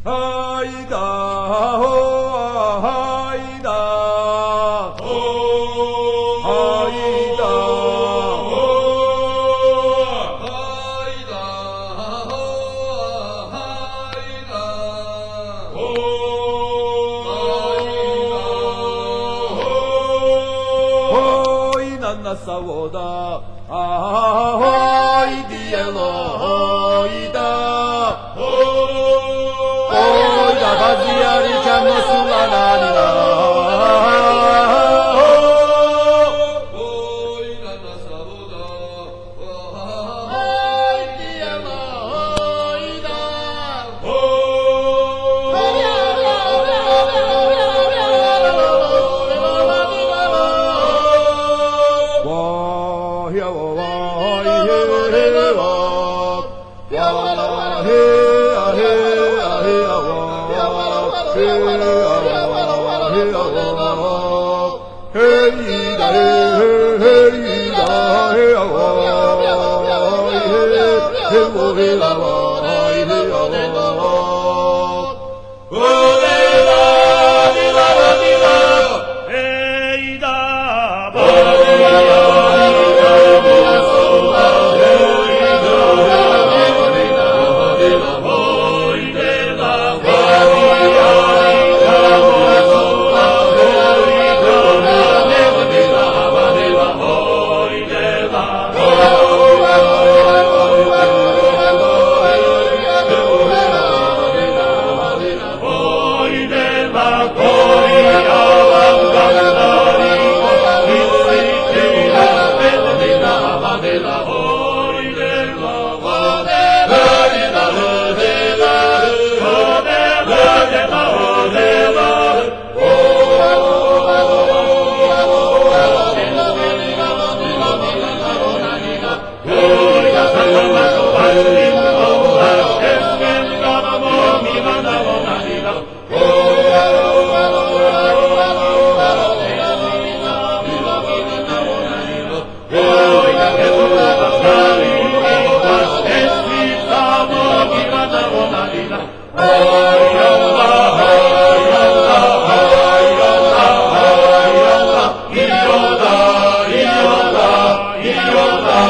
はいだはいだはいだほいななさおだほいディエロほいだほいだバジアリキャンのスワナリだほいななさおだほいディエロほいだ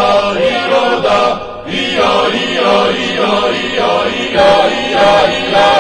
いやいやいやいやいやいや